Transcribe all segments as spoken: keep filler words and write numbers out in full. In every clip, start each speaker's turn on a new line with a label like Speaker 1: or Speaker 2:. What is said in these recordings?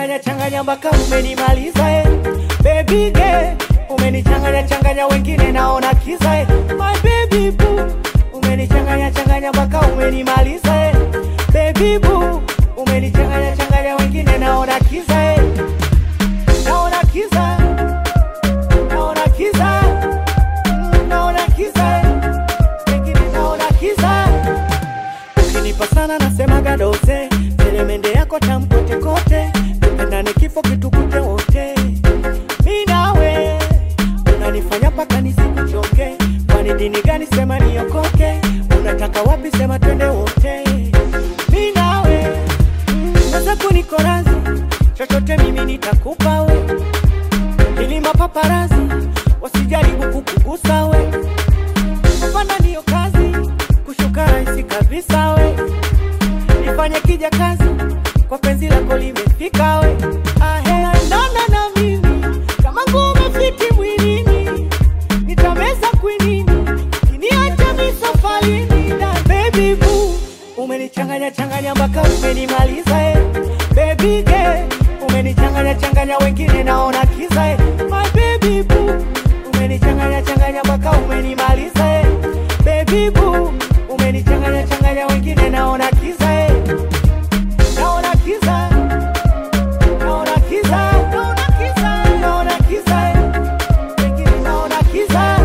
Speaker 1: umenichanganya changanya mpaka umenimaliza eh. Baby girl, umenichanganya changanya wengine naona kiza eh. My baby boo, umenichanganya changanya mpaka umenimaliza eh. Baby boo, umenichanganya changanya wengine naona kiza eh. Naona kiza, naona kiza, naona kiza eh. Wengine naona kiza. Ukinipa sana nasema gadose, elemende yako tamkote kote, tupendane kifo kitukute wote. Mimi nawe unanifanya paka nisikuchoke, kwani dini gani sema niokoke, unataka wapi sema twende wote. Mimi nawe sasa kuniko razi, chochote mimi nitakupa we, ili mapaparazi wasijaribu kukugusa we. Kupanda ndio kazi, kushuka rahisi kabisa we. Nifanye kija kazi, kwa penzi lako limefika we. Ahe, ndana na mimi, kama ngume fiti mwilini, nitameza kwinini, kiniacha misofalini. Na baby boo, umenichanganya changanya mpaka umenimaliza eh. Baby girl, umenichanganya changanya wengine naona kiza eh. My baby boo, umenichanganya changanya mpaka umenimaliza eh. Baby boo, umenichanganya changanya wengine naona kiza eh. Naona kiza, naona kiza, naona kiza, naona kiza eh. Wengine naona kiza.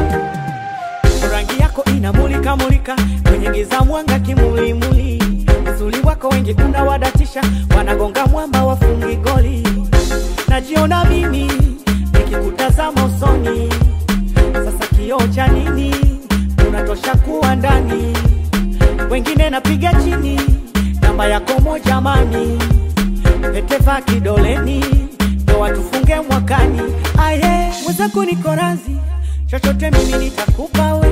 Speaker 1: Rangi yako inamulika mulika kwenye giza, mwanga kimuli muli. Uzuri wako wengi unawadatisha, wanagonga mwamba wafungi goli. Najiona mimi nikikutazama usoni, sasa kioo cha nini, unatosha kuwa ndani. Wengine napiga chini, namba yako moja mani, peteva kidoleni, ndoa tufunge mwakani. Aye, mwenzako niko razi, chochote mimi nitakupa we,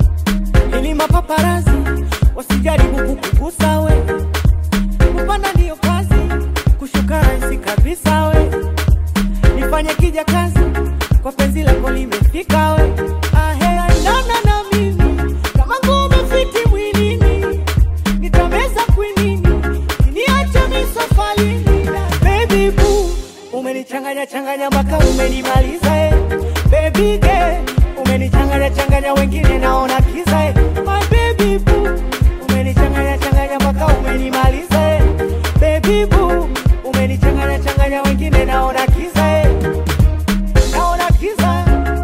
Speaker 1: ili mapaparazi wasijaribu kukugusa we. Kupanda ndio kazi, kushuka rahisi kabisa we. Nifanye kija kazi, kwa penzi lako limefika we. Ahe, ndana na mimi, kama ngume fiti mwilini, nitameza kwinini, kiniacha misofalini. Baby boo, umenichanganya changanya mpaka umenimaliza eh. Baby girl, umenichanganya changanya wengine naona kiza eh. My baby boo, umenichanganya changanya mpaka umenimaliza eh. Baby boo, umenichanganya changanya wengine naona kiza eh. Naona kiza,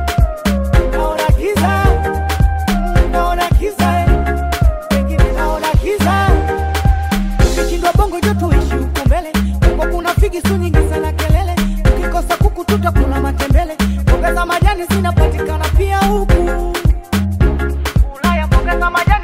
Speaker 1: naona kiza, naona kiza eh. Wengine naona kiza. Ukishindwa bongo joto ishi huku mbele, huko kuna figi su nyingi sana kelele. Ukikosa kuku tutakula matembele, mboga za majani zinapatikana pia huku Ulaya, mboga za majani